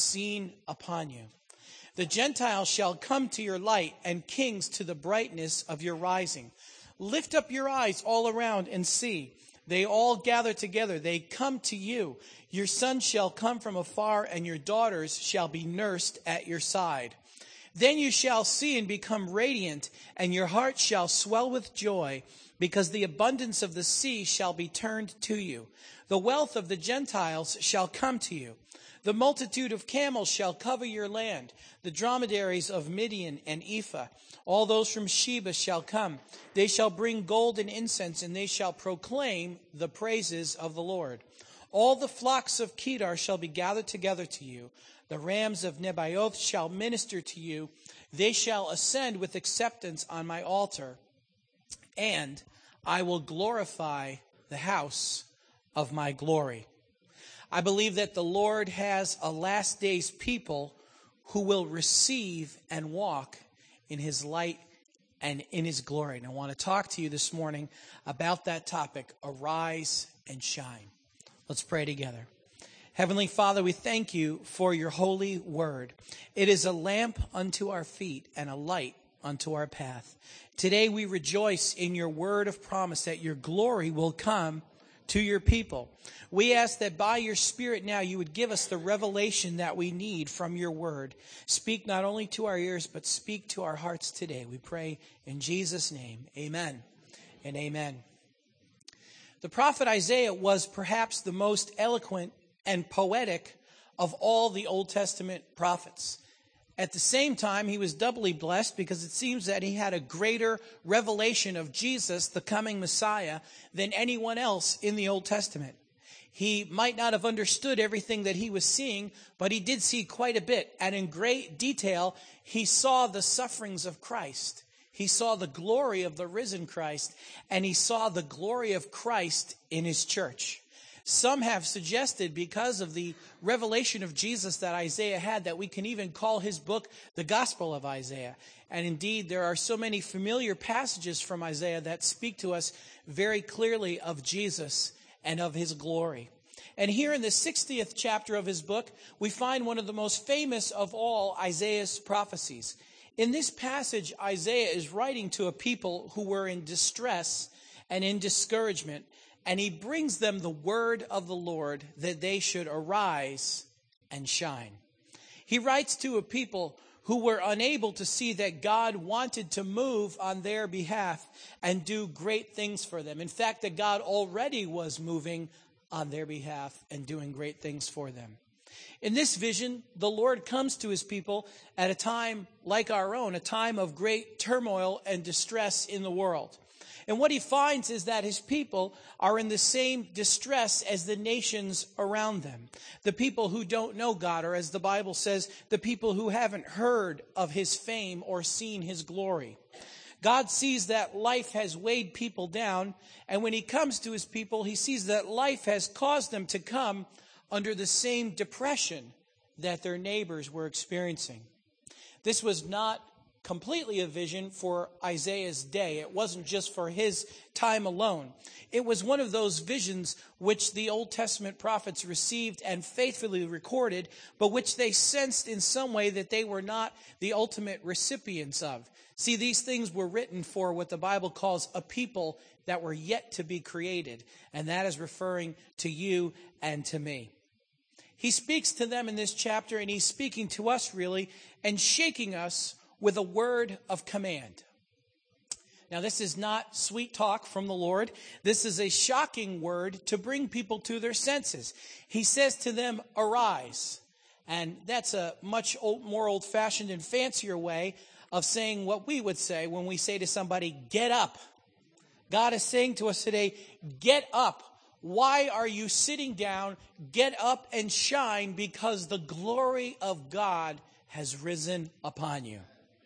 seen upon you. The Gentiles shall come to your light, and kings to the brightness of your rising. Lift up your eyes all around and see. They all gather together. They come to you. Your sons shall come from afar, and your daughters shall be nursed at your side. Then you shall see and become radiant, and your heart shall swell with joy, because the abundance of the sea shall be turned to you. The wealth of the Gentiles shall come to you. The multitude of camels shall cover your land. The dromedaries of Midian and Ephah, all those from Sheba shall come. They shall bring gold and incense, and they shall proclaim the praises of the Lord. All the flocks of Kedar shall be gathered together to you. The rams of Nebaioth shall minister to you. They shall ascend with acceptance on my altar, and I will glorify the house of my glory. I believe that the Lord has a last days people who will receive and walk in his light and in his glory. And I want to talk to you this morning about that topic, arise and shine. Let's pray together. Heavenly Father, we thank you for your holy word. It is a lamp unto our feet and a light unto our path. Today we rejoice in your word of promise that your glory will come to your people. We ask that by your Spirit now you would give us the revelation that we need from your word. Speak not only to our ears, but speak to our hearts today. We pray in Jesus' name. Amen and amen. The prophet Isaiah was perhaps the most eloquent and poetic of all the Old Testament prophets. At the same time, he was doubly blessed because it seems that he had a greater revelation of Jesus, the coming Messiah, than anyone else in the Old Testament. He might not have understood everything that he was seeing, but he did see quite a bit. And in great detail, he saw the sufferings of Christ. He saw the glory of the risen Christ, and he saw the glory of Christ in his church. Some have suggested, because of the revelation of Jesus that Isaiah had, that we can even call his book the Gospel of Isaiah. And indeed, there are so many familiar passages from Isaiah that speak to us very clearly of Jesus and of his glory. And here in the 60th chapter of his book, we find one of the most famous of all Isaiah's prophecies. In this passage, Isaiah is writing to a people who were in distress and in discouragement, and he brings them the word of the Lord that they should arise and shine. He writes to a people who were unable to see that God wanted to move on their behalf and do great things for them. In fact, that God already was moving on their behalf and doing great things for them. In this vision, the Lord comes to his people at a time like our own, a time of great turmoil and distress in the world. And what he finds is that his people are in the same distress as the nations around them. The people who don't know God, or as the Bible says, the people who haven't heard of his fame or seen his glory. God sees that life has weighed people down, and when he comes to his people, he sees that life has caused them to come under the same depression that their neighbors were experiencing. This was not completely a vision for Isaiah's day. It wasn't just for his time alone. It was one of those visions which the Old Testament prophets received and faithfully recorded, but which they sensed in some way that they were not the ultimate recipients of. See, these things were written for what the Bible calls a people that were yet to be created, and that is referring to you and to me. He speaks to them in this chapter, and he's speaking to us really, and shaking us with a word of command. Now, this is not sweet talk from the Lord. This is a shocking word to bring people to their senses. He says to them, arise. And that's a much more old-fashioned and fancier way of saying what we would say when we say to somebody, get up. God is saying to us today, get up. Why are you sitting down? Get up and shine, because the glory of God has risen upon you.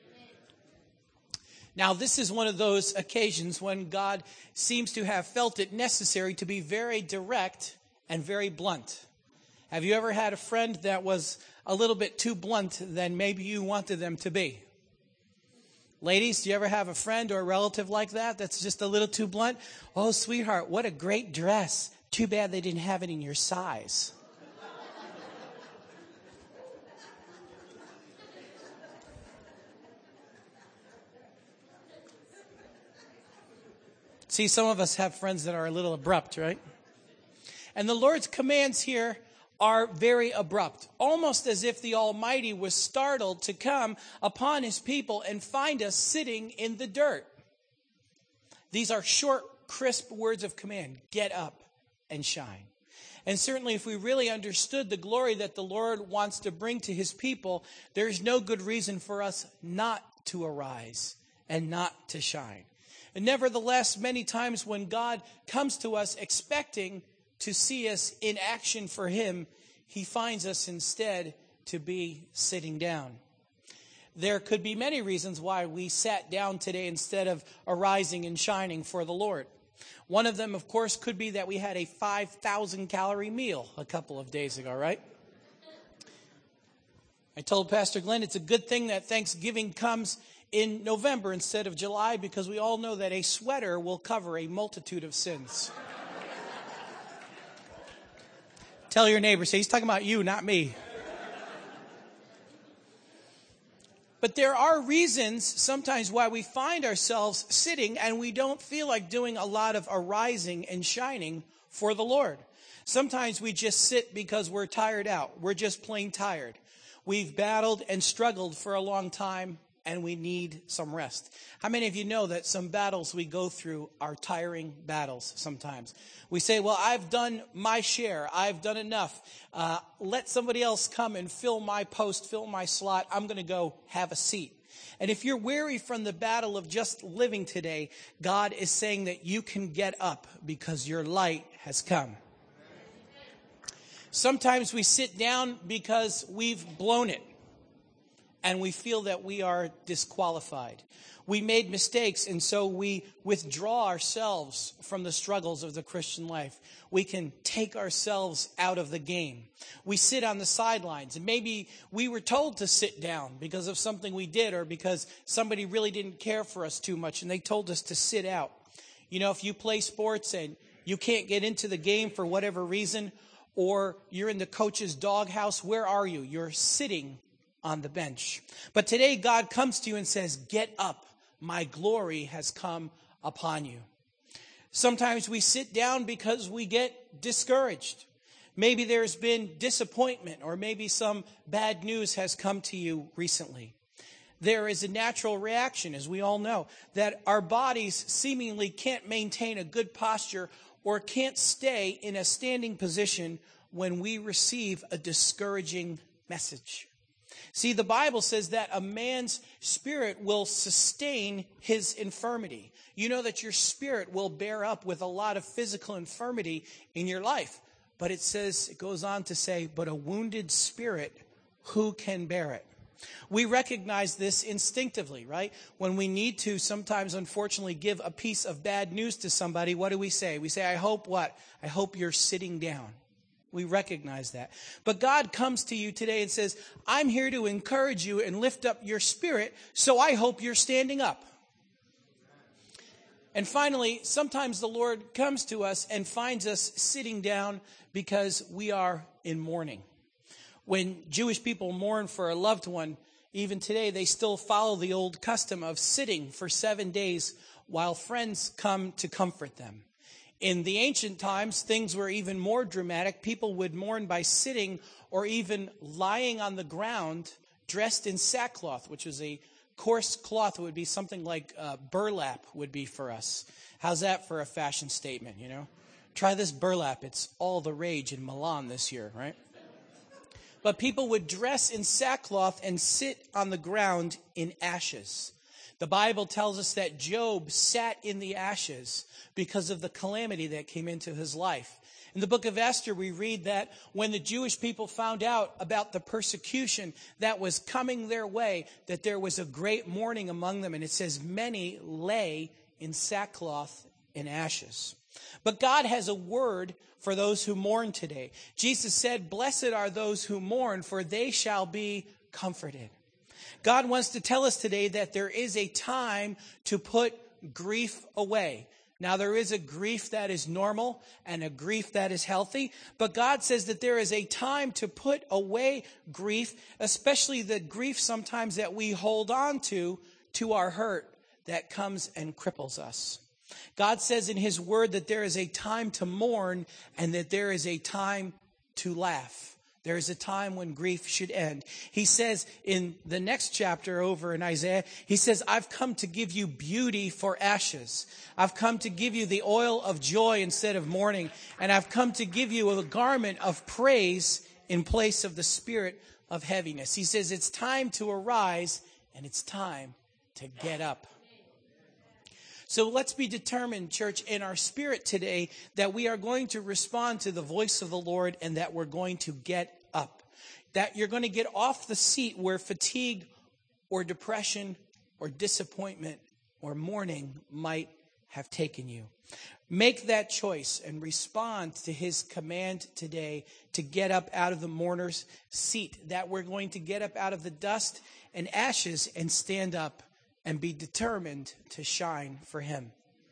Now, this is one of those occasions when God seems to have felt it necessary to be very direct and very blunt. Have you ever had a friend that was a little bit too blunt than maybe you wanted them to be? Ladies, do you ever have a friend or a relative like that that's just a little too blunt? Oh, sweetheart, what a great dress. Too bad they didn't have it in your size. See, some of us have friends that are a little abrupt, right? And the Lord's commands here are very abrupt, almost as if the Almighty was startled to come upon his people and find us sitting in the dirt. These are short, crisp words of command. Get up and shine. And certainly if we really understood the glory that the Lord wants to bring to his people, there is no good reason for us not to arise and not to shine. And nevertheless, many times when God comes to us expecting to see us in action for him, he finds us instead to be sitting down. There could be many reasons why we sat down today instead of arising and shining for the Lord. One of them, of course, could be that we had a 5,000 calorie meal a couple of days ago, right? I told Pastor Glenn it's a good thing that Thanksgiving comes in November instead of July, because we all know that a sweater will cover a multitude of sins. Tell your neighbor, say, he's talking about you, not me. But there are reasons sometimes why we find ourselves sitting and we don't feel like doing a lot of arising and shining for the Lord. Sometimes we just sit because we're tired out. We're just plain tired. We've battled and struggled for a long time, and we need some rest. How many of you know that some battles we go through are tiring battles sometimes? We say, well, I've done my share. I've done enough. Let somebody else come and fill my post, fill my slot. I'm going to go have a seat. And if you're weary from the battle of just living today, God is saying that you can get up because your light has come. Sometimes we sit down because we've blown it and we feel that we are disqualified. We made mistakes, and so we withdraw ourselves from the struggles of the Christian life. We can take ourselves out of the game. We sit on the sidelines, and maybe we were told to sit down because of something we did or because somebody really didn't care for us too much, and they told us to sit out. You know, if you play sports and you can't get into the game for whatever reason, or you're in the coach's doghouse, where are you? You're sitting on the bench. But today God comes to you and says, get up. My glory has come upon you. Sometimes we sit down because we get discouraged. Maybe there's been disappointment, or maybe some bad news has come to you recently. There is a natural reaction, as we all know, that our bodies seemingly can't maintain a good posture or can't stay in a standing position when we receive a discouraging message. See, the Bible says that a man's spirit will sustain his infirmity. You know that your spirit will bear up with a lot of physical infirmity in your life. But it goes on to say, but a wounded spirit, who can bear it? We recognize this instinctively, right? When we need to sometimes, unfortunately, give a piece of bad news to somebody, what do we say? We say, I hope what? I hope you're sitting down. We recognize that. But God comes to you today and says, I'm here to encourage you and lift up your spirit, so I hope you're standing up. And finally, sometimes the Lord comes to us and finds us sitting down because we are in mourning. When Jewish people mourn for a loved one, even today they still follow the old custom of sitting for 7 days while friends come to comfort them. In the ancient times, things were even more dramatic. People would mourn by sitting or even lying on the ground dressed in sackcloth, which is a coarse cloth. It would be something like burlap would be for us. How's that for a fashion statement, you know? Try this burlap. It's all the rage in Milan this year, right? But people would dress in sackcloth and sit on the ground in ashes. The Bible tells us that Job sat in the ashes because of the calamity that came into his life. In the book of Esther, we read that when the Jewish people found out about the persecution that was coming their way, that there was a great mourning among them. And it says many lay in sackcloth and ashes. But God has a word for those who mourn today. Jesus said, blessed are those who mourn, for they shall be comforted. God wants to tell us today that there is a time to put grief away. Now, there is a grief that is normal and a grief that is healthy, but God says that there is a time to put away grief, especially the grief sometimes that we hold on to our hurt that comes and cripples us. God says in his word that there is a time to mourn and that there is a time to laugh. There is a time when grief should end. He says in the next chapter over in Isaiah, he says, I've come to give you beauty for ashes. I've come to give you the oil of joy instead of mourning. And I've come to give you a garment of praise in place of the spirit of heaviness. He says it's time to arise and it's time to get up. So let's be determined, church, in our spirit today that we are going to respond to the voice of the Lord and that we're going to get up. That you're going to get off the seat where fatigue or depression or disappointment or mourning might have taken you. Make that choice and respond to his command today to get up out of the mourner's seat. That we're going to get up out of the dust and ashes and stand up and be determined to shine for him.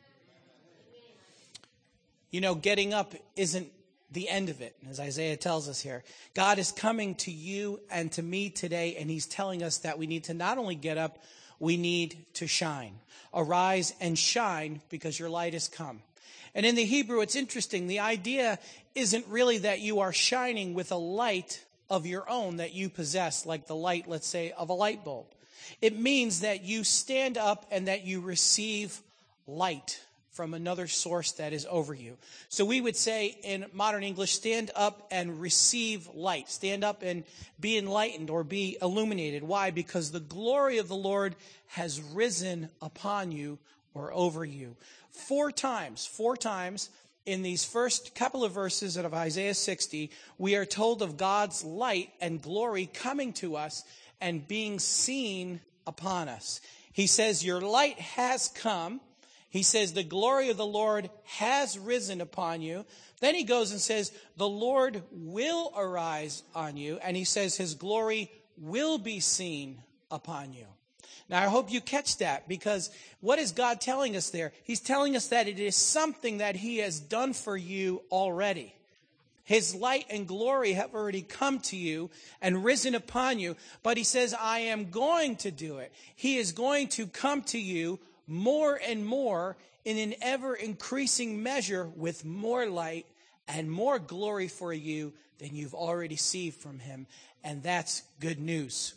You know, getting up isn't the end of it, as Isaiah tells us here. God is coming to you and to me today, and he's telling us that we need to not only get up, we need to shine. Arise and shine because your light has come. And in the Hebrew, it's interesting. The idea isn't really that you are shining with a light of your own that you possess, like the light, let's say, of a light bulb. It means that you stand up and that you receive light from another source that is over you. So we would say in modern English, stand up and receive light. Stand up and be enlightened or be illuminated. Why? Because the glory of the Lord has risen upon you or over you. Four times in these first couple of verses of Isaiah 60, we are told of God's light and glory coming to us and being seen upon us. He says, your light has come. He says, the glory of the Lord has risen upon you. Then he goes and says, the Lord will arise on you. And he says, his glory will be seen upon you. Now, I hope you catch that, because what is God telling us there? He's telling us that it is something that he has done for you already. His light and glory have already come to you and risen upon you. But he says, I am going to do it. He is going to come to you more and more in an ever increasing measure with more light and more glory for you than you've already received from him. And that's good news.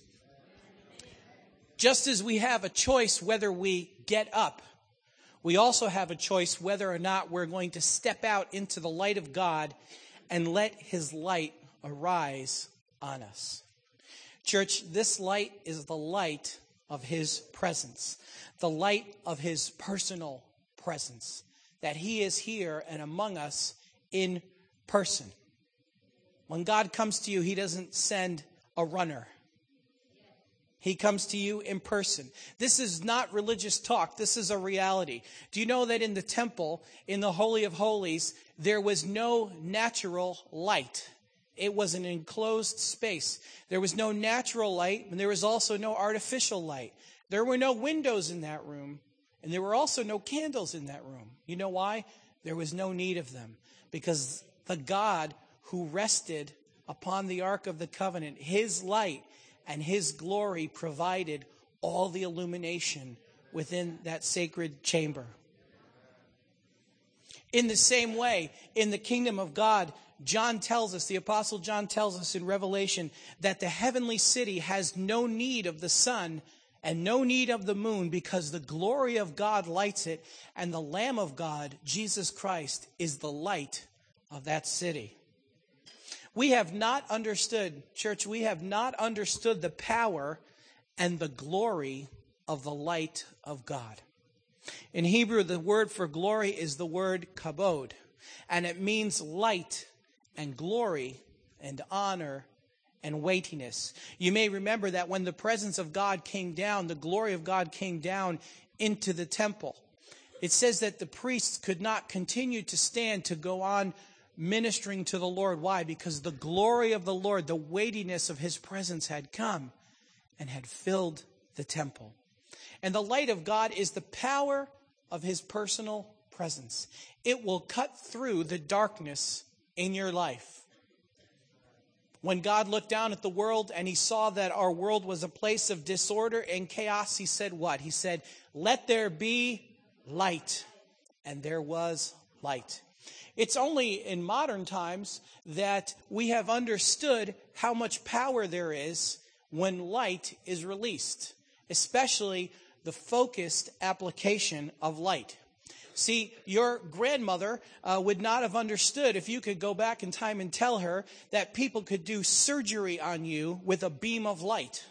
Just as we have a choice whether we get up, we also have a choice whether or not we're going to step out into the light of God and let his light arise on us. Church, this light is the light of his presence, the light of his personal presence, that he is here and among us in person. When God comes to you, he doesn't send a runner. He comes to you in person. This is not religious talk. This is a reality. Do you know that in the temple, in the Holy of Holies, there was no natural light? It was an enclosed space. There was no natural light, and there was also no artificial light. There were no windows in that room, and there were also no candles in that room. You know why? There was no need of them, because the God who rested upon the Ark of the Covenant, his light and his glory provided all the illumination within that sacred chamber. In the same way, in the kingdom of God, John tells us, the Apostle John tells us in Revelation, that the heavenly city has no need of the sun and no need of the moon, because the glory of God lights it, and the Lamb of God, Jesus Christ, is the light of that city. We have not understood, church, we have not understood the power and the glory of the light of God. In Hebrew, the word for glory is the word kabod, and it means light and glory and honor and weightiness. You may remember that when the presence of God came down, the glory of God came down into the temple. It says that the priests could not continue to stand to go on ministering to the Lord. Why? Because the glory of the Lord, the weightiness of his presence had come and had filled the temple. And the light of God is the power of his personal presence. It will cut through the darkness in your life. When God looked down at the world and he saw that our world was a place of disorder and chaos, he said what? He said, let there be light. and there was light. It's only in modern times that we have understood how much power there is when light is released, especially the focused application of light. See, your grandmother would not have understood if you could go back in time and tell her that people could do surgery on you with a beam of light.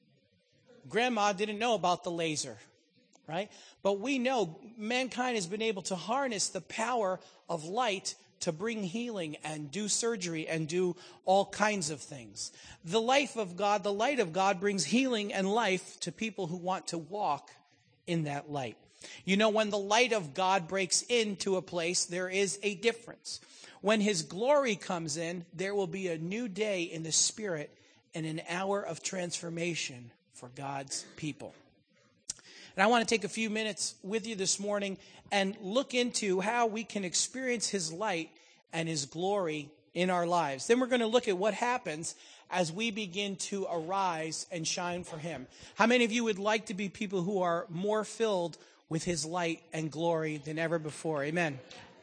Grandma didn't know about the laser, right? But we know mankind has been able to harness the power of light to bring healing and do surgery and do all kinds of things. The life of God, the light of God brings healing and life to people who want to walk in that light. You know, when the light of God breaks into a place, there is a difference. When his glory comes in, there will be a new day in the Spirit and an hour of transformation for God's people. And I want to take a few minutes with you this morning and look into how we can experience his light and his glory in our lives. Then we're going to look at what happens as we begin to arise and shine for him. How many of you would like to be people who are more filled with his light and glory than ever before? Amen.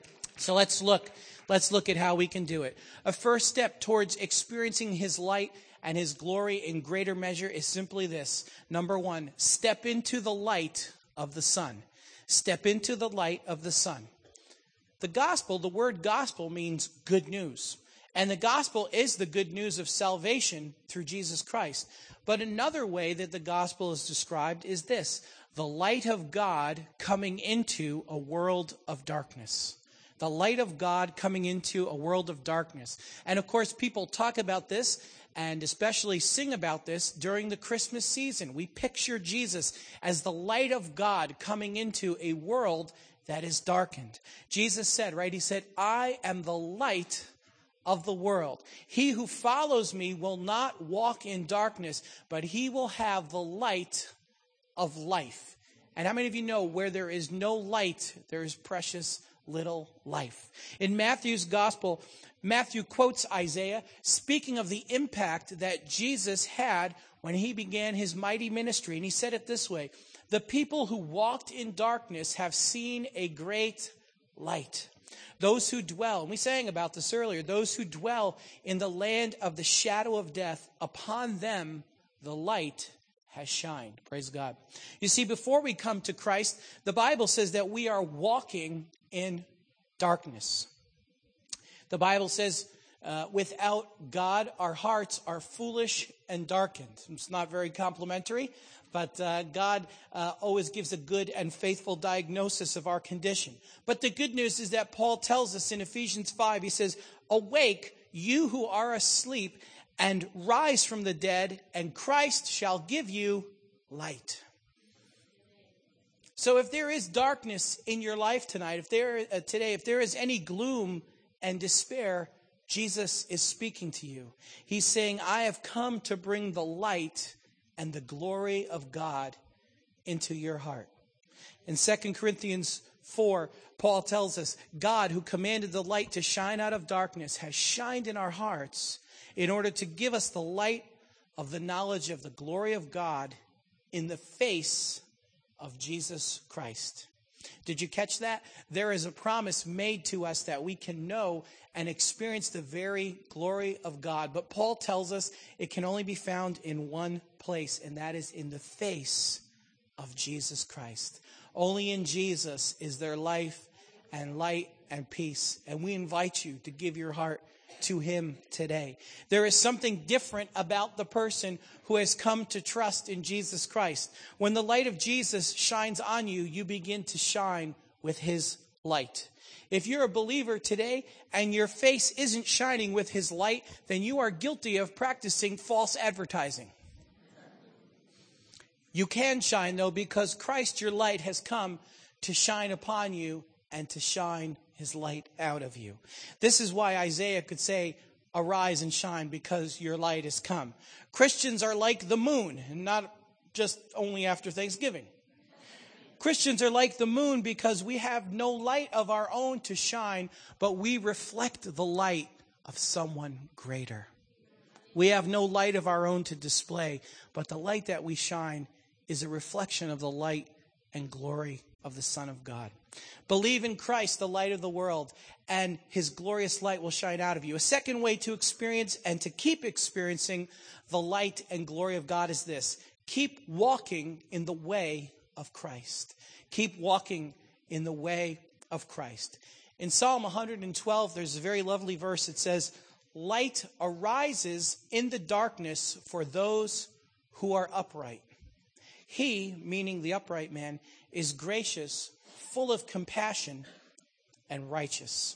So let's look at how we can do it. A first step towards experiencing his light and his glory in greater measure is simply this. Number one, step into the light of the sun. Step into the light of the sun. The gospel, the word gospel means good news. And the gospel is the good news of salvation through Jesus Christ. But another way that the gospel is described is this: the light of God coming into a world of darkness. The light of God coming into a world of darkness. And of course, people talk about this and especially sing about this during the Christmas season. We picture Jesus as the light of God coming into a world that is darkened. Jesus said, right? He said, I am the light of the world. He who follows me will not walk in darkness, but he will have the light of life. And how many of you know where there is no light, there is precious little life? In Matthew's gospel, Matthew quotes Isaiah, speaking of the impact that Jesus had when he began his mighty ministry. And he said it this way: the people who walked in darkness have seen a great light. Those who dwell, and we sang about this earlier, those who dwell in the land of the shadow of death, upon them the light has shined. Praise God. You see, before we come to Christ, the Bible says that we are walking in darkness. The Bible says, without God, our hearts are foolish and darkened. It's not very complimentary, but God always gives a good and faithful diagnosis of our condition. But the good news is that Paul tells us in Ephesians 5, he says, awake, you who are asleep, and rise from the dead, and Christ shall give you light. So if there is darkness in your life tonight, if there is any gloom and despair, Jesus is speaking to you. He's saying, I have come to bring the light and the glory of God into your heart. In 2 Corinthians 4, Paul tells us, God, who commanded the light to shine out of darkness, has shined in our hearts in order to give us the light of the knowledge of the glory of God in the face of Jesus Christ. Did you catch that? There is a promise made to us that we can know and experience the very glory of God. But Paul tells us it can only be found in one place, and that is in the face of Jesus Christ. Only in Jesus is there life and light and peace. And we invite you to give your heart to him today. There is something different about the person who has come to trust in Jesus Christ. When the light of Jesus shines on you, you begin to shine with his light. If you're a believer today and your face isn't shining with his light, then you are guilty of practicing false advertising. You can shine, though, because Christ, your light, has come to shine upon you and to shine his light out of you. This is why Isaiah could say, arise and shine, because your light has come. Christians are like the moon, and not just only after Thanksgiving. Christians are like the moon because we have no light of our own to shine, but we reflect the light of someone greater. We have no light of our own to display, but the light that we shine is a reflection of the light and glory of the Son of God. Believe in Christ, the light of the world, and his glorious light will shine out of you. A second way to experience and to keep experiencing the light and glory of God is this: keep walking in the way of Christ. Keep walking in the way of Christ. In Psalm 112, there's a very lovely verse. It says, "Light arises in the darkness for those who are upright. He," meaning the upright man, "is gracious, full of compassion, and righteous."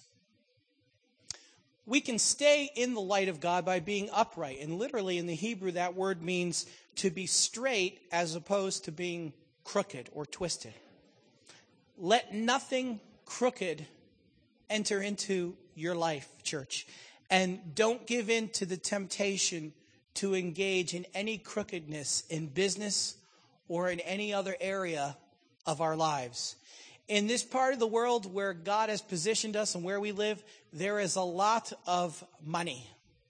We can stay in the light of God by being upright. And literally in the Hebrew, that word means to be straight as opposed to being crooked or twisted. Let nothing crooked enter into your life, church. And don't give in to the temptation to engage in any crookedness in business or in any other area of our lives. In this part of the world where God has positioned us and where we live, there is a lot of money.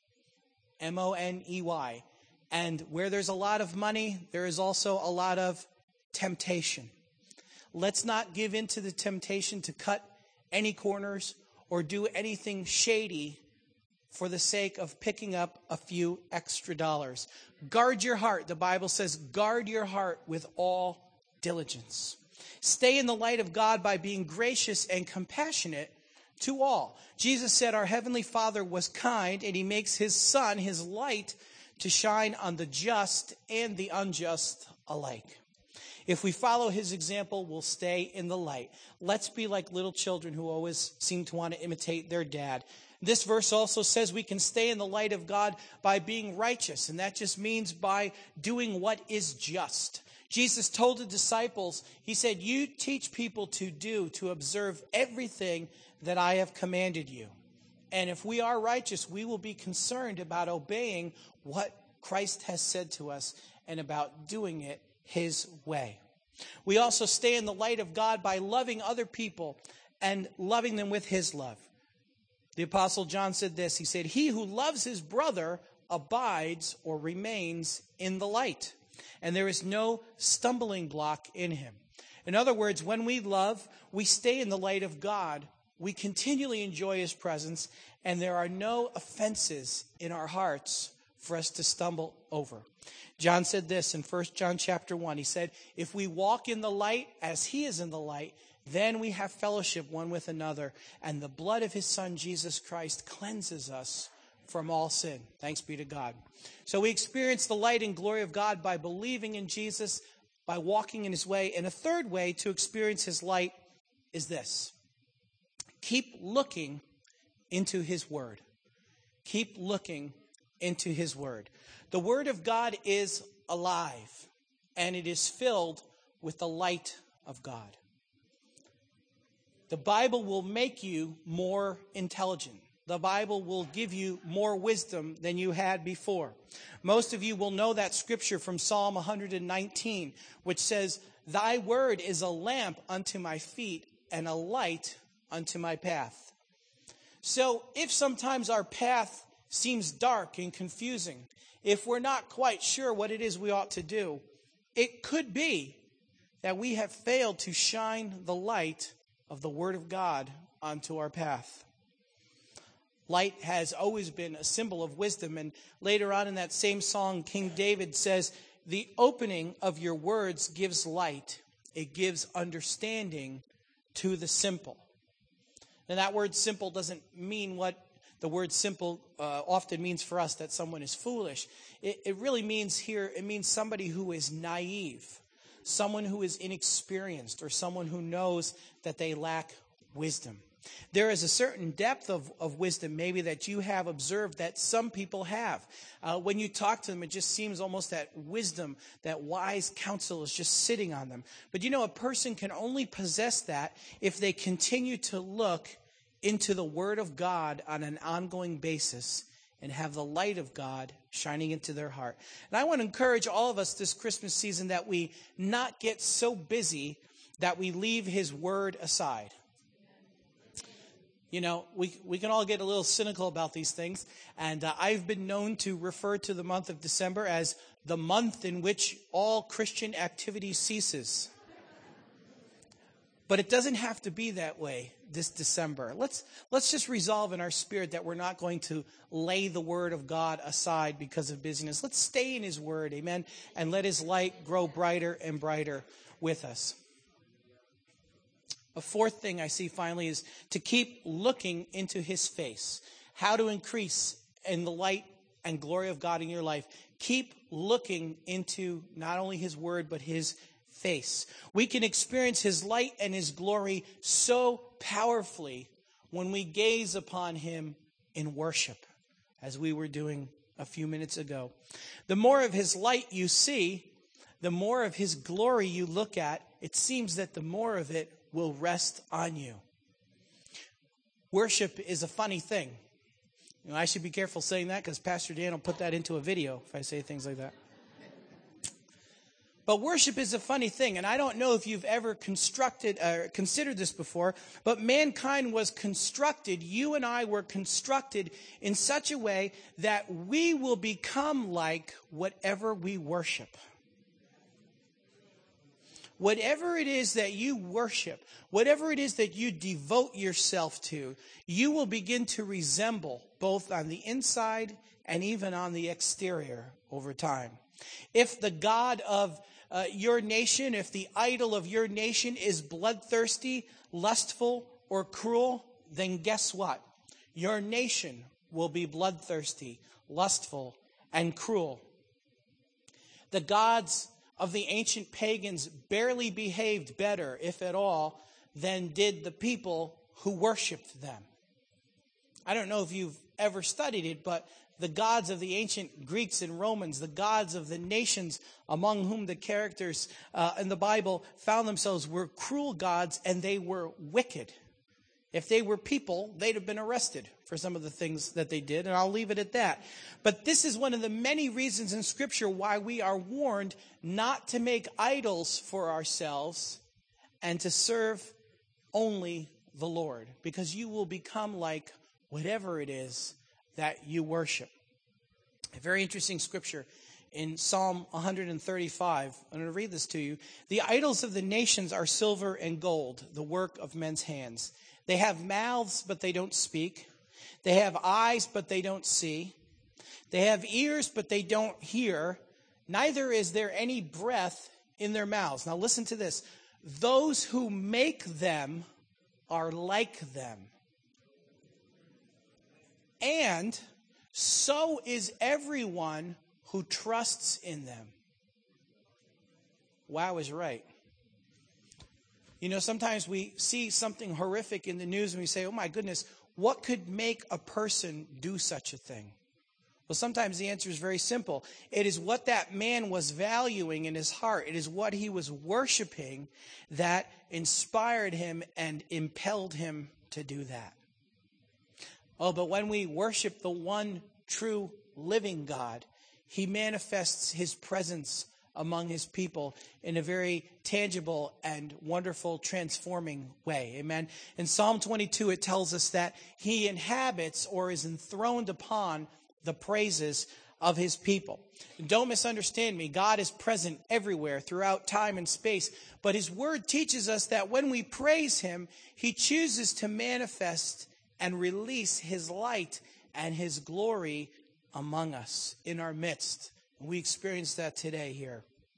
M-O-N-E-Y. And where there's a lot of money, there is also a lot of temptation. Let's not give in to the temptation to cut any corners or do anything shady for the sake of picking up a few extra dollars. Guard your heart. The Bible says, guard your heart with all diligence. Stay in the light of God by being gracious and compassionate to all. Jesus said our Heavenly Father was kind, and he makes his Son, his light, to shine on the just and the unjust alike. If we follow his example, we'll stay in the light. Let's be like little children who always seem to want to imitate their dad. This verse also says we can stay in the light of God by being righteous, and that just means by doing what is just. Jesus told the disciples, he said, "You teach people to observe everything that I have commanded you." And if we are righteous, we will be concerned about obeying what Christ has said to us and about doing it his way. We also stay in the light of God by loving other people and loving them with his love. The Apostle John said this. He said, "He who loves his brother abides or remains in the light, and there is no stumbling block in him." In other words, when we love, we stay in the light of God. We continually enjoy his presence, and there are no offenses in our hearts for us to stumble over. John said this in 1 John chapter 1. He said, "If we walk in the light as he is in the light, then we have fellowship one with another, and the blood of his Son, Jesus Christ, cleanses us from all sin." Thanks be to God. So we experience the light and glory of God by believing in Jesus, by walking in his way. And a third way to experience his light is this: keep looking into his word. Keep looking into his word. The word of God is alive, and it is filled with the light of God. The Bible will make you more intelligent. The Bible will give you more wisdom than you had before. Most of you will know that scripture from Psalm 119, which says, "Thy word is a lamp unto my feet and a light unto my path." So if sometimes our path seems dark and confusing, if we're not quite sure what it is we ought to do, it could be that we have failed to shine the light of the Word of God onto our path. Light has always been a symbol of wisdom, and later on in that same song, King David says, "The opening of your words gives light. It gives understanding to the simple." And that word simple doesn't mean what the word simple often means for us, that someone is foolish. It really means here, it means somebody who is naive, someone who is inexperienced, or someone who knows that they lack wisdom. There is a certain depth of wisdom maybe that you have observed that some people have. When you talk to them, it just seems almost that wisdom, that wise counsel is just sitting on them. But you know, a person can only possess that if they continue to look into the Word of God on an ongoing basis and have the light of God shining into their heart. And I want to encourage all of us this Christmas season that we not get so busy that we leave his Word aside. You know, we can all get a little cynical about these things, and I've been known to refer to the month of December as the month in which all Christian activity ceases. But it doesn't have to be that way this December. Let's just resolve in our spirit that we're not going to lay the word of God aside because of busyness. Let's stay in his word, amen, and let his light grow brighter and brighter with us. A fourth thing I see finally is to keep looking into his face. How to increase in the light and glory of God in your life. Keep looking into not only his word, but his face. We can experience his light and his glory so powerfully when we gaze upon him in worship, as we were doing a few minutes ago. The more of his light you see, the more of his glory you look at, it seems that the more of it will rest on you. Worship is a funny thing. You know, I should be careful saying that because Pastor Dan will put that into a video if I say things like that. But worship is a funny thing, and I don't know if you've ever considered this before, but mankind was constructed, you and I were constructed in such a way that we will become like whatever we worship. Whatever it is that you worship, whatever it is that you devote yourself to, you will begin to resemble both on the inside and even on the exterior over time. If the God of your nation, if the idol of your nation is bloodthirsty, lustful, or cruel, then guess what? Your nation will be bloodthirsty, lustful, and cruel. The gods of the ancient pagans barely behaved better, if at all, than did the people who worshipped them. I don't know if you've ever studied it, but the gods of the ancient Greeks and Romans, the gods of the nations among whom the characters in the Bible found themselves were cruel gods, and they were wicked. If they were people, they'd have been arrested for some of the things that they did, and I'll leave it at that. But this is one of the many reasons in Scripture why we are warned not to make idols for ourselves and to serve only the Lord, because you will become like whatever it is that you worship. A very interesting scripture in Psalm 135. I'm going to read this to you. The idols of the nations are silver and gold, the work of men's hands. They have mouths, but they don't speak. They have eyes, but they don't see. They have ears, but they don't hear. Neither is there any breath in their mouths. Now listen to this. Those who make them are like them. And so is everyone who trusts in them. Wow is right. You know, sometimes we see something horrific in the news and we say, oh my goodness, what could make a person do such a thing? Well, sometimes the answer is very simple. It is what that man was valuing in his heart. It is what he was worshiping that inspired him and impelled him to do that. Oh, but when we worship the one true living God, he manifests his presence among his people in a very tangible and wonderful, transforming way. Amen. In Psalm 22, it tells us that he inhabits or is enthroned upon the praises of his people. Don't misunderstand me. God is present everywhere throughout time and space. But his word teaches us that when we praise him, he chooses to manifest and release his light and his glory among us, in our midst. We experience that today here.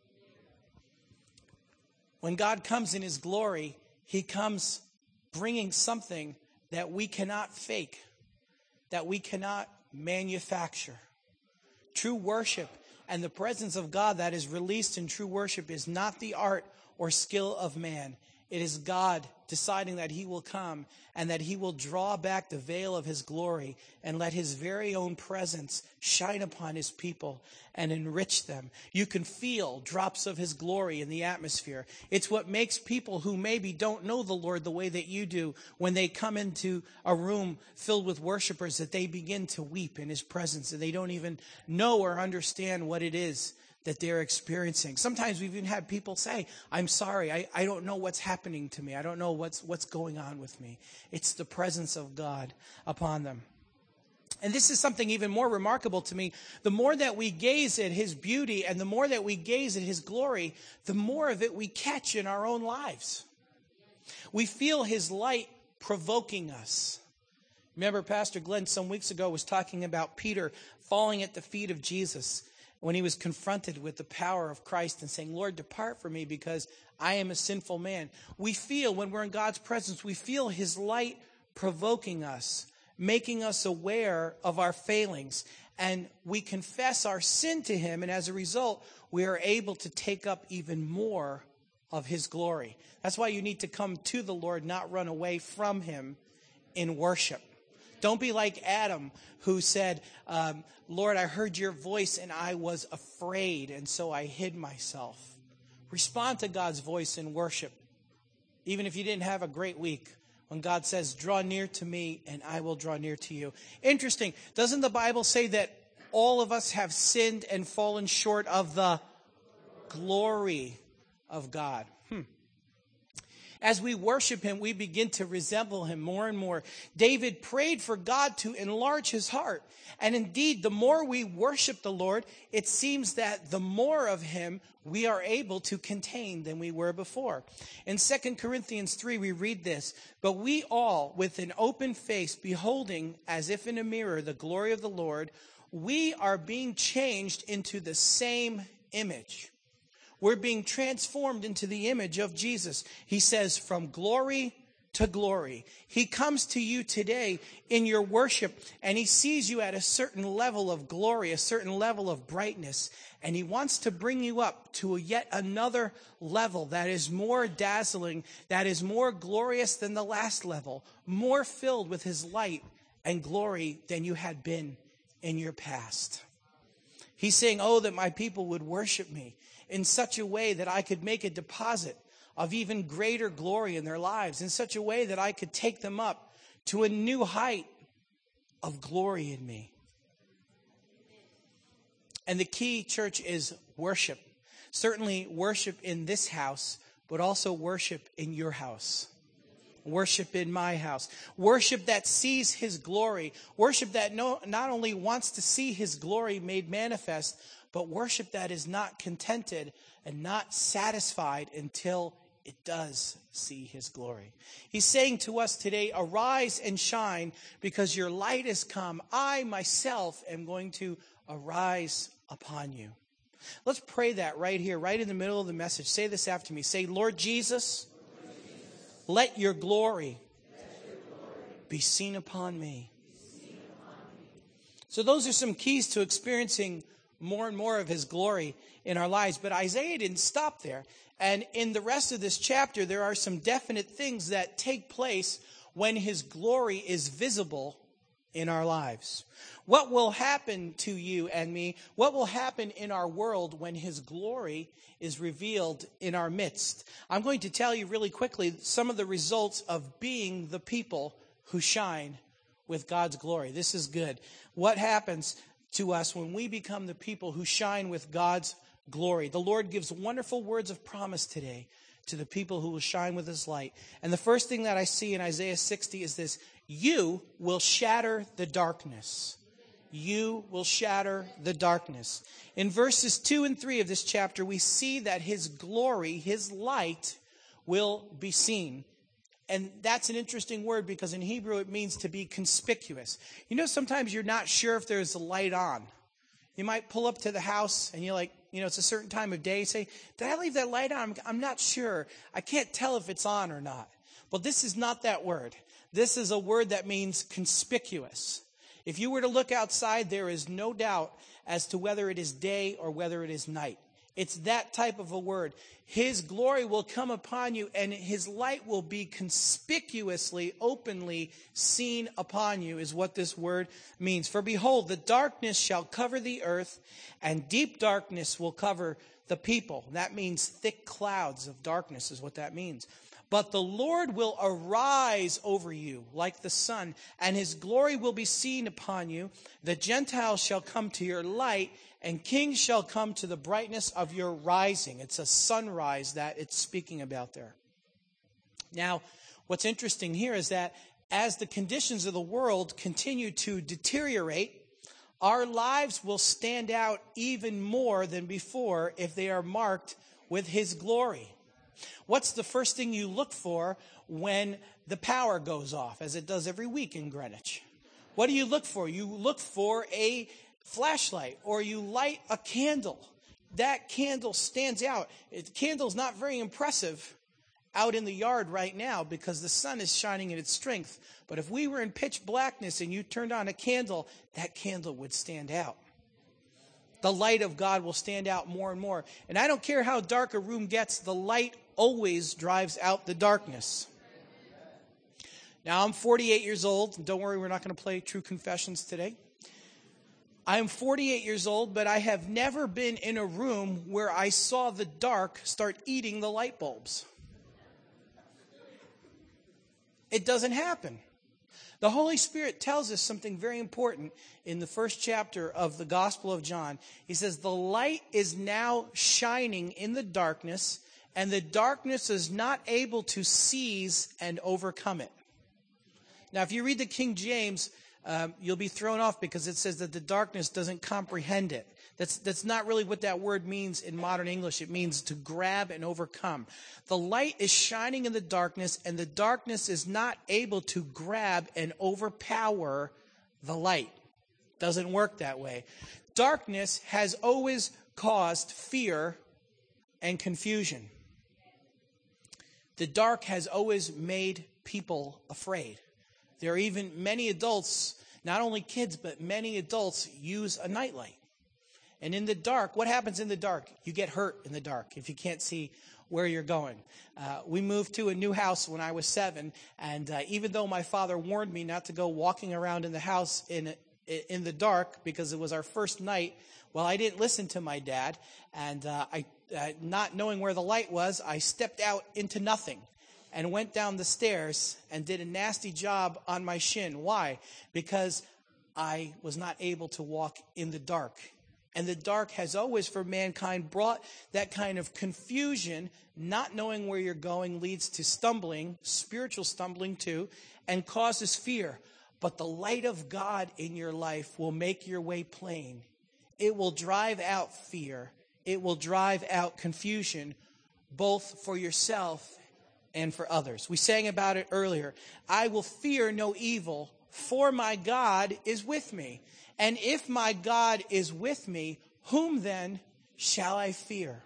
When God comes in his glory, he comes bringing something that we cannot fake, that we cannot manufacture. True worship and the presence of God that is released in true worship is not the art or skill of man. It is God deciding that he will come and that he will draw back the veil of his glory and let his very own presence shine upon his people and enrich them. You can feel drops of his glory in the atmosphere. It's what makes people who maybe don't know the Lord the way that you do, when they come into a room filled with worshipers, that they begin to weep in his presence and they don't even know or understand what it is that they're experiencing. Sometimes we've even had people say, I'm sorry, I don't know what's happening to me. I don't know what's going on with me. It's the presence of God upon them. And this is something even more remarkable to me. The more that we gaze at his beauty and the more that we gaze at his glory, the more of it we catch in our own lives. We feel his light provoking us. Remember, Pastor Glenn some weeks ago was talking about Peter falling at the feet of Jesus when he was confronted with the power of Christ and saying, Lord, depart from me because I am a sinful man. We feel, when we're in God's presence, we feel his light provoking us, making us aware of our failings. And we confess our sin to him, and as a result, we are able to take up even more of his glory. That's why you need to come to the Lord, not run away from him in worship. Don't be like Adam, who said, Lord, I heard your voice and I was afraid, and so I hid myself. Respond to God's voice in worship, even if you didn't have a great week. When God says, draw near to me and I will draw near to you. Interesting. Doesn't the Bible say that all of us have sinned and fallen short of the glory of God? As we worship him, we begin to resemble him more and more. David prayed for God to enlarge his heart. And indeed, the more we worship the Lord, it seems that the more of him we are able to contain than we were before. In 2 Corinthians 3, we read this, but we all, with an open face, beholding as if in a mirror the glory of the Lord, we are being changed into the same image. We're being transformed into the image of Jesus. He says, from glory to glory. He comes to you today in your worship, and he sees you at a certain level of glory, a certain level of brightness, and he wants to bring you up to yet another level that is more dazzling, that is more glorious than the last level, more filled with his light and glory than you had been in your past. He's saying, oh, that my people would worship me in such a way that I could make a deposit of even greater glory in their lives, in such a way that I could take them up to a new height of glory in me. And the key, church, is worship. Certainly worship in this house, but also worship in your house. Worship in my house. Worship that sees his glory. Worship that not only wants to see his glory made manifest, but worship that is not contented and not satisfied until it does see his glory. He's saying to us today, arise and shine because your light has come. I myself am going to arise upon you. Let's pray that right here, right in the middle of the message. Say this after me. Say, Lord Jesus, let your glory be seen upon me. So those are some keys to experiencing more and more of his glory in our lives. But Isaiah didn't stop there. And in the rest of this chapter, there are some definite things that take place when his glory is visible in our lives. What will happen to you and me? What will happen in our world when his glory is revealed in our midst? I'm going to tell you really quickly some of the results of being the people who shine with God's glory. This is good. What happens to us when we become the people who shine with God's glory? The Lord gives wonderful words of promise today to the people who will shine with his light. And the first thing that I see in Isaiah 60 is this: you will shatter the darkness. You will shatter the darkness. In verses 2 and 3 of this chapter, we see that his glory, his light, will be seen. And that's an interesting word because in Hebrew it means to be conspicuous. You know, sometimes you're not sure if there's a light on. You might pull up to the house and you're like, you know, it's a certain time of day. You say, did I leave that light on? I'm not sure. I can't tell if it's on or not. But this is not that word. This is a word that means conspicuous. If you were to look outside, there is no doubt as to whether it is day or whether it is night. It's that type of a word. His glory will come upon you, and his light will be conspicuously, openly seen upon you, is what this word means. For behold, the darkness shall cover the earth, and deep darkness will cover the people. That means thick clouds of darkness is what that means. But the Lord will arise over you like the sun, and his glory will be seen upon you. The Gentiles shall come to your light, and kings shall come to the brightness of your rising. It's a sunrise that it's speaking about there. Now, what's interesting here is that as the conditions of the world continue to deteriorate, our lives will stand out even more than before if they are marked with his glory. What's the first thing you look for when the power goes off, as it does every week in Greenwich? What do you look for? You look for a flashlight, or you light a candle. That candle stands out. The candle's not very impressive out in the yard right now because the sun is shining in its strength. But if we were in pitch blackness and you turned on a candle, that candle would stand out. The light of God will stand out more and more. And I don't care how dark a room gets, the light always drives out the darkness. Now, I'm 48 years old. Don't worry, we're not going to play True Confessions today. I'm 48 years old, but I have never been in a room where I saw the dark start eating the light bulbs. It doesn't happen. The Holy Spirit tells us something very important in the first chapter of the Gospel of John. He says, the light is now shining in the darkness, and the darkness is not able to seize and overcome it. Now, if you read the King James, you'll be thrown off because it says that the darkness doesn't comprehend it. That's not really what that word means in modern English. It means to grab and overcome. The light is shining in the darkness, and the darkness is not able to grab and overpower the light. Doesn't work that way. Darkness has always caused fear and confusion. The dark has always made people afraid. There are even many adults, not only kids, but many adults use a nightlight. And in the dark, what happens in the dark? You get hurt in the dark if you can't see where you're going. We moved to a new house when I was 7, and even though my father warned me not to go walking around in the house in the dark because it was our first night, well, I didn't listen to my dad, and not knowing where the light was, I stepped out into nothing and went down the stairs and did a nasty job on my shin. Why? Because I was not able to walk in the dark. And the dark has always, for mankind, brought that kind of confusion. Not knowing where you're going leads to stumbling, spiritual stumbling too, and causes fear. But the light of God in your life will make your way plain. It will drive out fear. It will drive out confusion, both for yourself and for others. We sang about it earlier. I will fear no evil, for my God is with me. And if my God is with me, whom then shall I fear?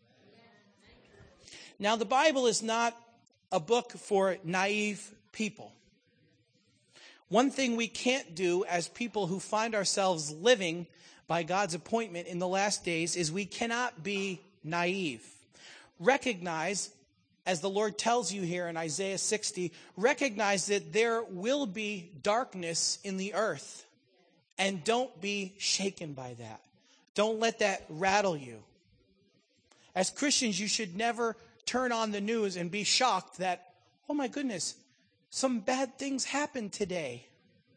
Now, the Bible is not a book for naive people. One thing we can't do as people who find ourselves living by God's appointment in the last days is we cannot be naive. Recognize, as the Lord tells you here in Isaiah 60, recognize that there will be darkness in the earth. And don't be shaken by that. Don't let that rattle you. As Christians, you should never turn on the news and be shocked that, oh my goodness, some bad things happened today.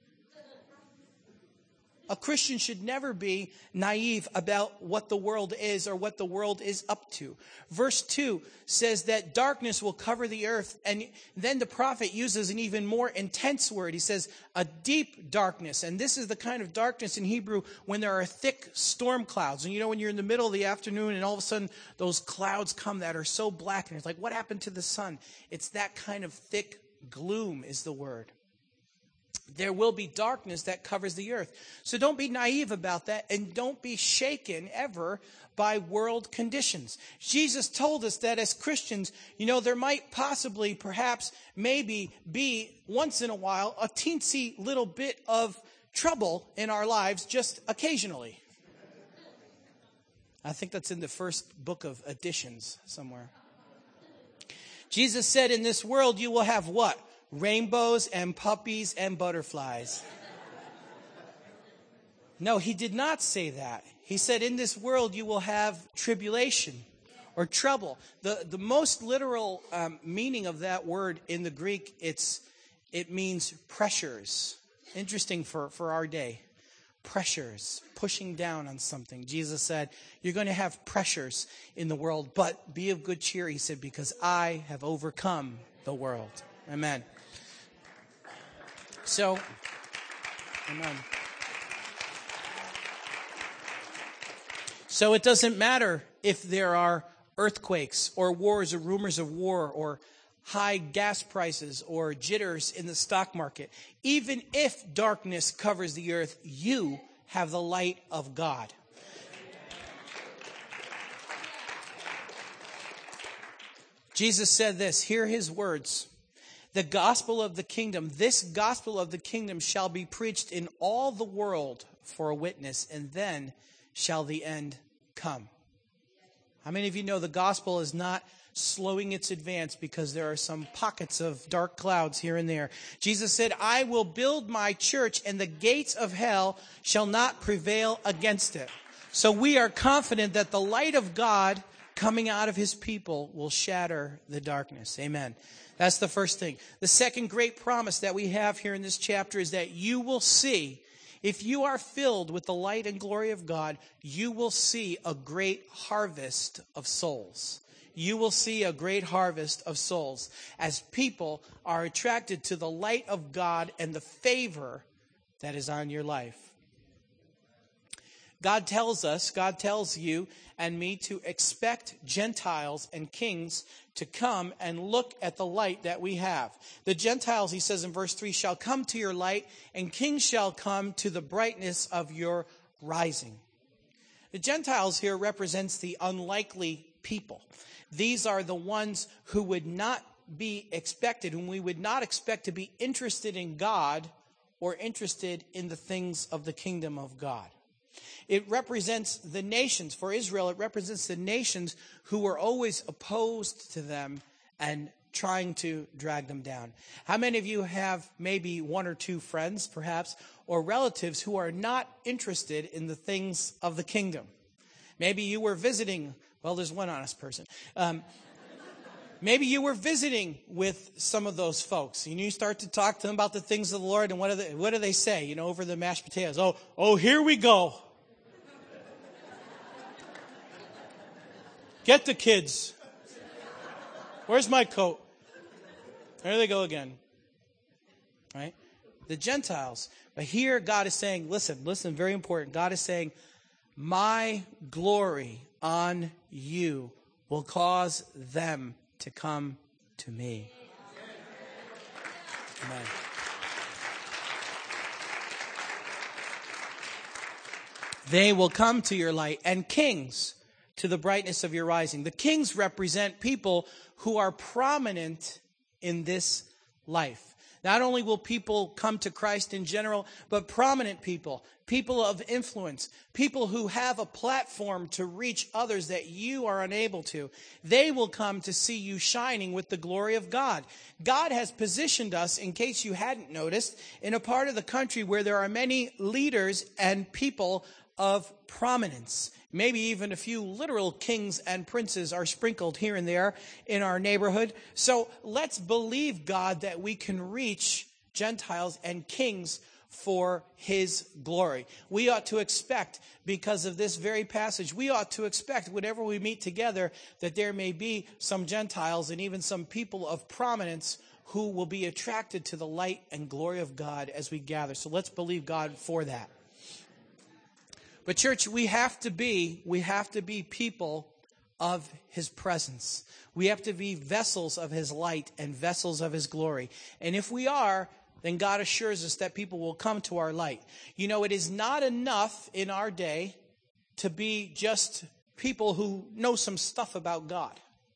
A Christian should never be naive about what the world is or what the world is up to. Verse 2 says that darkness will cover the earth. And then the prophet uses an even more intense word. He says a deep darkness. And this is the kind of darkness in Hebrew when there are thick storm clouds. And you know, when you're in the middle of the afternoon and all of a sudden those clouds come that are so black. And it's like, what happened to the sun? It's that kind of thick gloom is the word. There will be darkness that covers the earth. So don't be naive about that, and don't be shaken ever by world conditions. Jesus told us that as Christians, you know, there might possibly, perhaps, maybe be once in a while a teensy little bit of trouble in our lives just occasionally. I think that's in the first book of Additions somewhere. Jesus said, in this world you will have what? Rainbows and puppies and butterflies. No, he did not say that. He said, in this world you will have tribulation or trouble. The most literal meaning of that word in the Greek, it means pressures. Interesting for our day. Pressures, pushing down on something. Jesus said, you're going to have pressures in the world, but be of good cheer, he said, because I have overcome the world. Amen. So, amen. So it doesn't matter if there are earthquakes or wars or rumors of war or high gas prices or jitters in the stock market, even if darkness covers the earth, you have the light of God. Jesus said this, hear his words. The gospel of the kingdom, this gospel of the kingdom shall be preached in all the world for a witness, and then shall the end come. How many of you know the gospel is not slowing its advance because there are some pockets of dark clouds here and there? Jesus said, I will build my church, and the gates of hell shall not prevail against it. So we are confident that the light of God coming out of his people will shatter the darkness. Amen. That's the first thing. The second great promise that we have here in this chapter is that you will see, if you are filled with the light and glory of God, you will see a great harvest of souls. You will see a great harvest of souls as people are attracted to the light of God and the favor that is on your life. God tells you and me to expect Gentiles and kings to come and look at the light that we have. The Gentiles, he says in verse 3, shall come to your light, and kings shall come to the brightness of your rising. The Gentiles here represents the unlikely people. These are the ones who would not be expected, whom we would not expect to be interested in God or interested in the things of the kingdom of God. It represents the nations. For Israel, it represents the nations who were always opposed to them and trying to drag them down. How many of you have maybe one or two friends, perhaps, or relatives who are not interested in the things of the kingdom? Maybe you were visiting, well, there's one honest person. Maybe you were visiting with some of those folks, and you start to talk to them about the things of the Lord, and what do they say, over the mashed potatoes? Oh, here we go. Get the kids. Where's my coat? There they go again. Right? The Gentiles. But here God is saying, listen, very important. God is saying, my glory on you will cause them to come to me. Amen. They will come to your light, and kings to the brightness of your rising. The kings represent people who are prominent in this life. Not only will people come to Christ in general, but prominent people, people of influence, people who have a platform to reach others that you are unable to. They will come to see you shining with the glory of God. God has positioned us, in case you hadn't noticed, in a part of the country where there are many leaders and people of prominence. Maybe even a few literal kings and princes are sprinkled here and there in our neighborhood. So let's believe God that we can reach Gentiles and kings for his glory. We ought to expect, because of this very passage, we ought to expect whenever we meet together that there may be some Gentiles and even some people of prominence who will be attracted to the light and glory of God as we gather. So let's believe God for that. But church, we have to be people of his presence. We have to be vessels of his light and vessels of his glory. And if we are, then God assures us that people will come to our light. It is not enough in our day to be just people who know some stuff about God.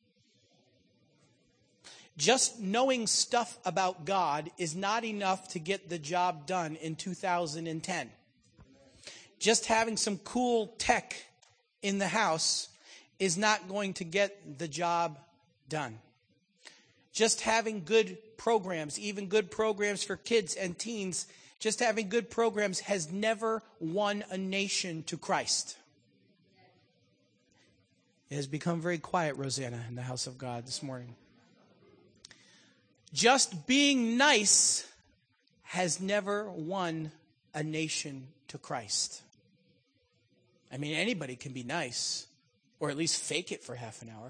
Just knowing stuff about God is not enough to get the job done in 2010. Just having some cool tech in the house is not going to get the job done. Just having good programs, even good programs for kids and teens, just having good programs has never won a nation to Christ. It has become very quiet, Rosanna, in the house of God this morning. Just being nice has never won a nation to Christ. I mean, anybody can be nice, or at least fake it for half an hour.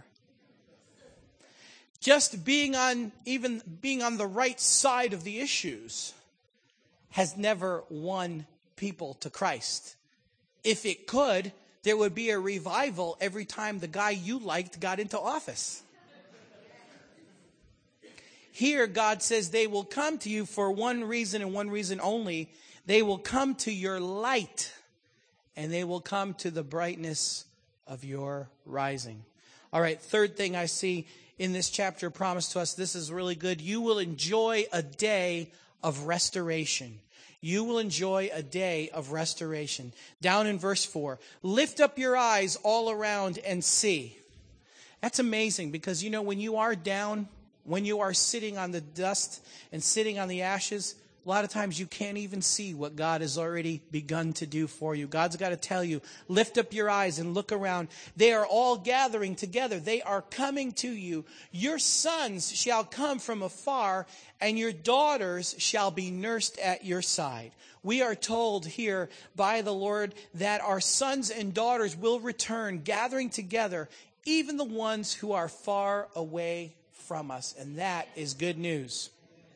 Just being on the right side of the issues has never won people to Christ. If it could, there would be a revival every time the guy you liked got into office. Here, God says they will come to you for one reason and one reason only. They will come to your light, and they will come to the brightness of your rising. All right, third thing I see in this chapter promised to us, this is really good. You will enjoy a day of restoration. You will enjoy a day of restoration. Down in verse 4, lift up your eyes all around and see. That's amazing because, you know, when you are down, when you are sitting on the dust and sitting on the ashes, a lot of times you can't even see what God has already begun to do for you. God's got to tell you, lift up your eyes and look around. They are all gathering together. They are coming to you. Your sons shall come from afar, and your daughters shall be nursed at your side. We are told here by the Lord that our sons and daughters will return, gathering together, even the ones who are far away from us. And that is good news.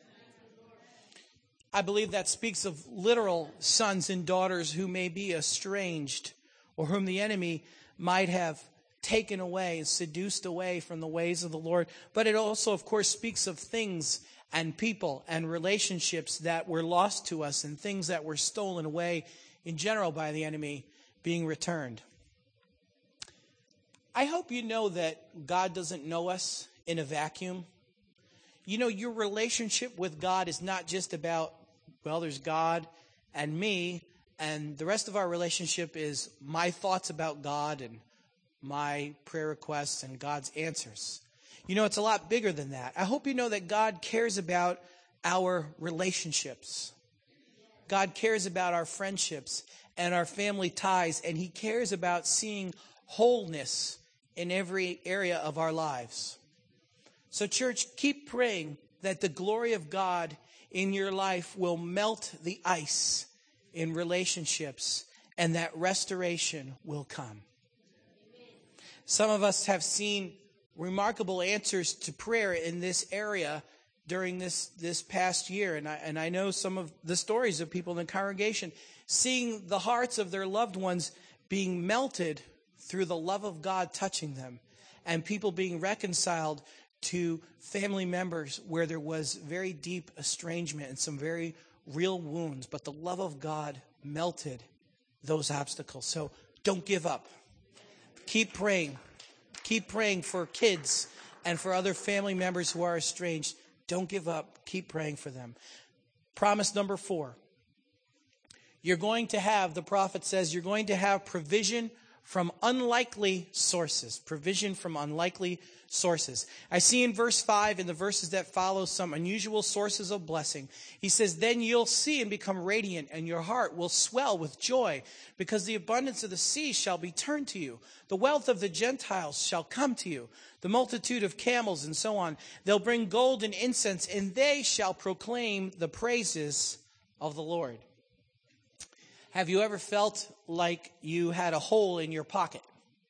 I believe that speaks of literal sons and daughters who may be estranged or whom the enemy might have taken away and seduced away from the ways of the Lord. But it also, of course, speaks of things and people and relationships that were lost to us and things that were stolen away in general by the enemy being returned. I hope you know that God doesn't know us in a vacuum. You know, your relationship with God is not just about, well, there's God and me, and the rest of our relationship is my thoughts about God and my prayer requests and God's answers. You know, it's a lot bigger than that. I hope you know that God cares about our relationships. God cares about our friendships and our family ties, and He cares about seeing wholeness in every area of our lives. So, church, keep praying that the glory of God in your life will melt the ice in relationships and that restoration will come. Some of us have seen remarkable answers to prayer in this area during this past year. And I know some of the stories of people in the congregation seeing the hearts of their loved ones being melted through the love of God touching them, and people being reconciled to family members where there was very deep estrangement and some very real wounds, but the love of God melted those obstacles. So don't give up. Keep praying. Keep praying for kids and for other family members who are estranged. Don't give up. Keep praying for them. Promise number 4. You're going to have, the prophet says, you're going to have provision from unlikely sources. Provision from unlikely sources. I see in verse 5 and the verses that follow some unusual sources of blessing. He says, then you'll see and become radiant, and your heart will swell with joy, because the abundance of the sea shall be turned to you. The wealth of the Gentiles shall come to you, the multitude of camels and so on. They'll bring gold and incense, and they shall proclaim the praises of the Lord. Have you ever felt like you had a hole in your pocket?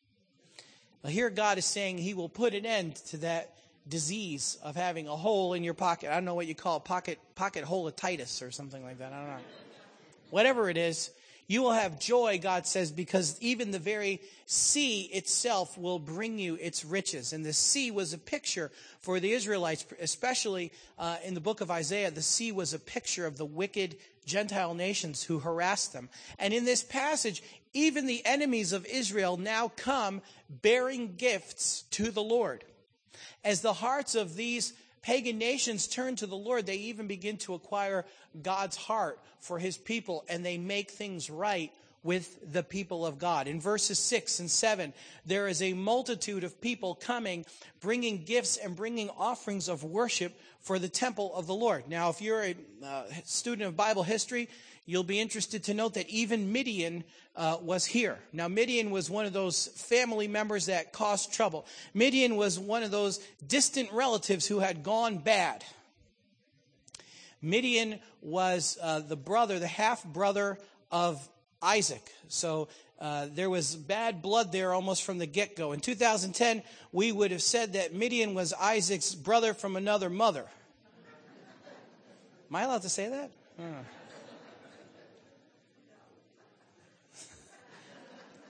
Well, here God is saying He will put an end to that disease of having a hole in your pocket. I don't know what you call it, pocket holititis or something like that. I don't know. Whatever it is, you will have joy, God says, because even the very sea itself will bring you its riches. And the sea was a picture for the Israelites, especially in the book of Isaiah. The sea was a picture of the wicked Gentile nations who harassed them. And in this passage, even the enemies of Israel now come bearing gifts to the Lord. As the hearts of these pagan nations turn to the Lord, they even begin to acquire God's heart for His people, and they make things right with the people of God. In verses 6 and 7, there is a multitude of people coming, bringing gifts and bringing offerings of worship for the temple of the Lord. Now, if you're a student of Bible history, you'll be interested to note that even Midian was here. Now, Midian was one of those family members that caused trouble. Midian was one of those distant relatives who had gone bad. Midian was the half-brother of Isaac. So there was bad blood there almost from the get-go. In 2010, we would have said that Midian was Isaac's brother from another mother. Am I allowed to say that?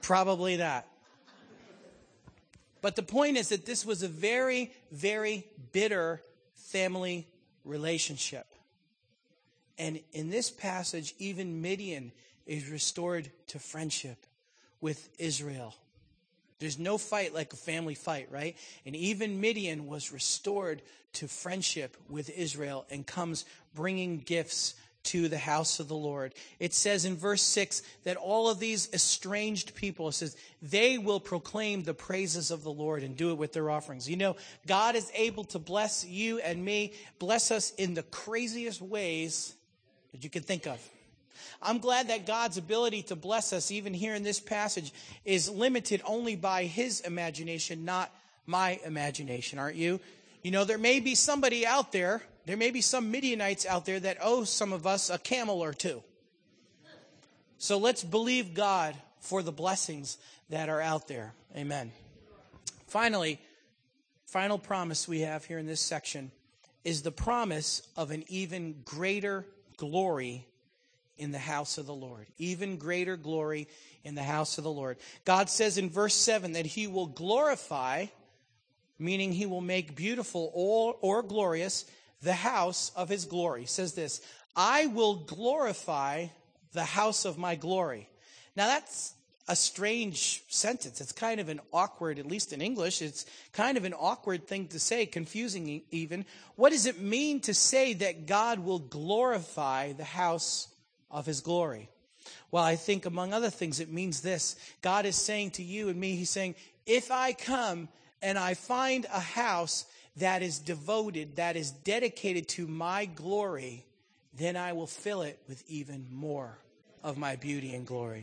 Probably not. But the point is that this was a very, very bitter family relationship. And in this passage, even Midian is restored to friendship with Israel. There's no fight like a family fight, right? And even Midian was restored to friendship with Israel and comes bringing gifts to the house of the Lord. It says in verse 6 that all of these estranged people, it says, they will proclaim the praises of the Lord and do it with their offerings. You know, God is able to bless you and me, bless us in the craziest ways that you could think of. I'm glad that God's ability to bless us, even here in this passage, is limited only by his imagination, not my imagination, aren't you? You know, there may be somebody out there, there may be some Midianites out there that owe some of us a camel or two. So let's believe God for the blessings that are out there. Amen. Finally, final promise we have here in this section is the promise of an even greater glory in the house of the Lord. Even greater glory in the house of the Lord. God says in verse 7 that he will glorify, meaning he will make beautiful or glorious the house of his glory. It says this, I will glorify the house of my glory. Now that's a strange sentence. It's kind of an awkward, at least in English, it's kind of an awkward thing to say, confusing even. What does it mean to say that God will glorify the house of his glory? Well, I think among other things, it means this. God is saying to you and me, he's saying, if I come and I find a house that is devoted, that is dedicated to my glory, then I will fill it with even more of my beauty and glory.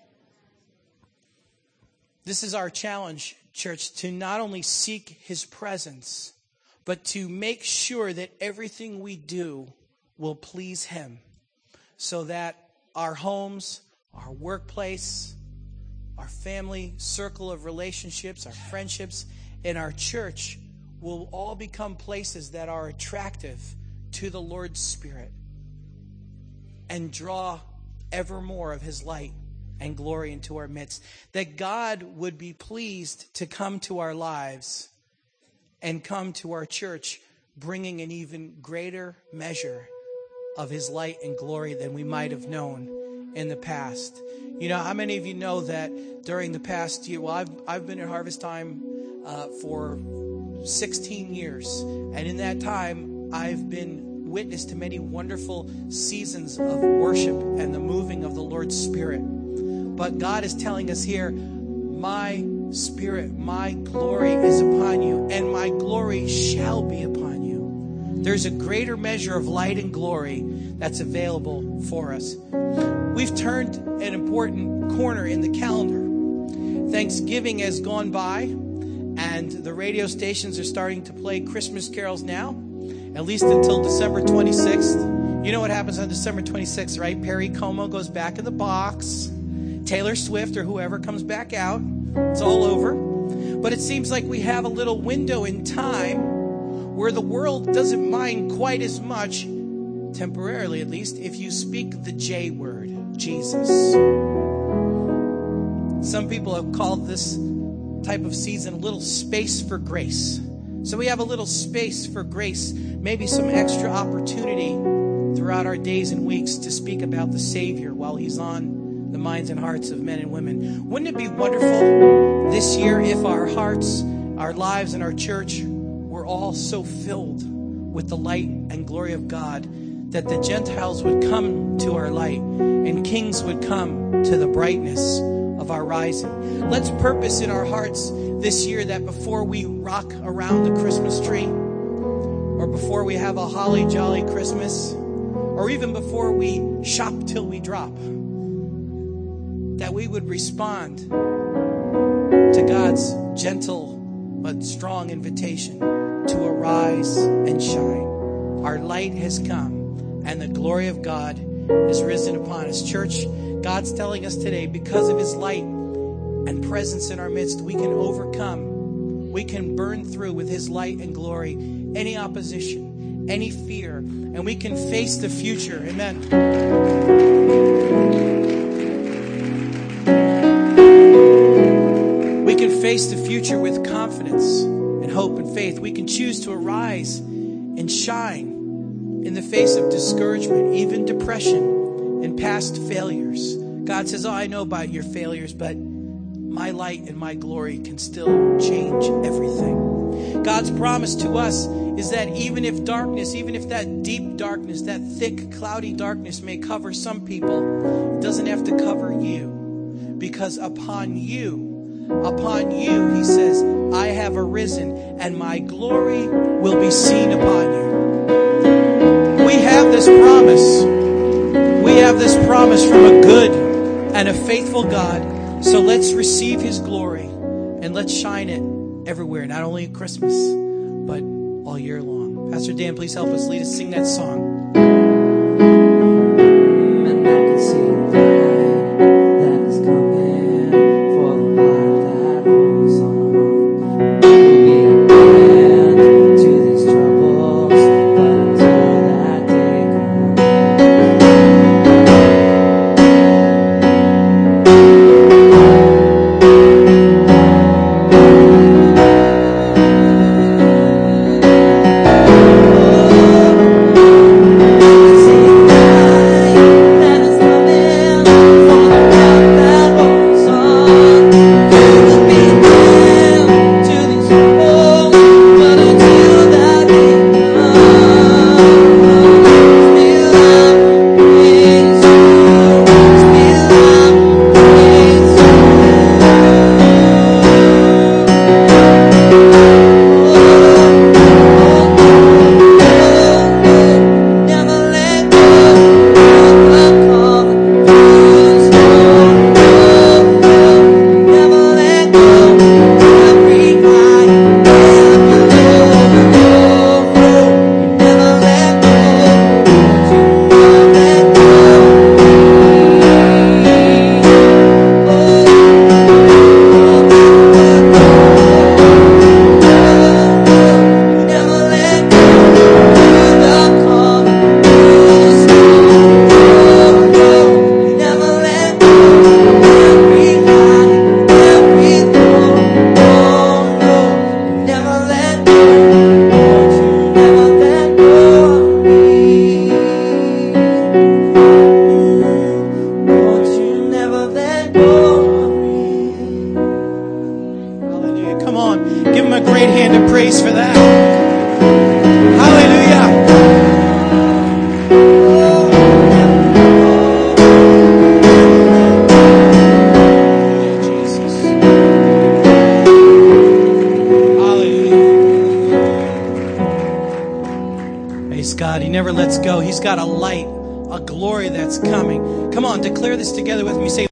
This is our challenge, church, to not only seek his presence, but to make sure that everything we do will please him, so that our homes, our workplace, our family circle of relationships, our friendships, and our church will all become places that are attractive to the Lord's Spirit and draw ever more of his light and glory into our midst. That God would be pleased to come to our lives and come to our church, bringing an even greater measure of his light and glory than we might have known in the past. You know, how many of you know that during the past year, well, I've been at Harvest Time for 16 years. And in that time, I've been witness to many wonderful seasons of worship and the moving of the Lord's Spirit. But God is telling us here, my Spirit, my glory is upon you, and my glory shall be upon you. There's a greater measure of light and glory that's available for us. We've turned an important corner in the calendar. Thanksgiving has gone by, and the radio stations are starting to play Christmas carols now, at least until December 26th. You know what happens on December 26th, right? Perry Como goes back in the box. Taylor Swift or whoever comes back out. It's all over. But it seems like we have a little window in time where the world doesn't mind quite as much, temporarily at least, if you speak the J word, Jesus. Some people have called this type of season a little space for grace. So we have a little space for grace, maybe some extra opportunity throughout our days and weeks to speak about the Savior while he's on the minds and hearts of men and women. Wouldn't it be wonderful this year if our hearts, our lives, and our church were all so filled with the light and glory of God that the Gentiles would come to our light and kings would come to the brightness of our rising. Let's purpose in our hearts this year that before we rock around the Christmas tree, or before we have a holly jolly Christmas, or even before we shop till we drop, that we would respond to God's gentle but strong invitation to arise and shine. Our light has come, and the glory of God has risen upon us. Church, God's telling us today, because of his light and presence in our midst, we can overcome, we can burn through with his light and glory any opposition, any fear, and we can face the future. Amen. face the future with confidence and hope and faith. We can choose to arise and shine in the face of discouragement, even depression, and past failures. God says, oh, I know about your failures, but my light and my glory can still change everything. God's promise to us is that even if darkness, even if that deep darkness, that thick, cloudy darkness may cover some people, it doesn't have to cover you. Because upon you, he says, I have arisen, and my glory will be seen upon you. We have this promise. We have this promise from a good and a faithful God. So let's receive his glory and let's shine it everywhere, not only at Christmas, but all year long. Pastor Dan, please help us. Lead us sing that song. And I can see the light that is coming for the life that holds on. We'll be an end to these troubles, but until that day He's got a light, a glory that's coming. Come on, declare this together with me. Say,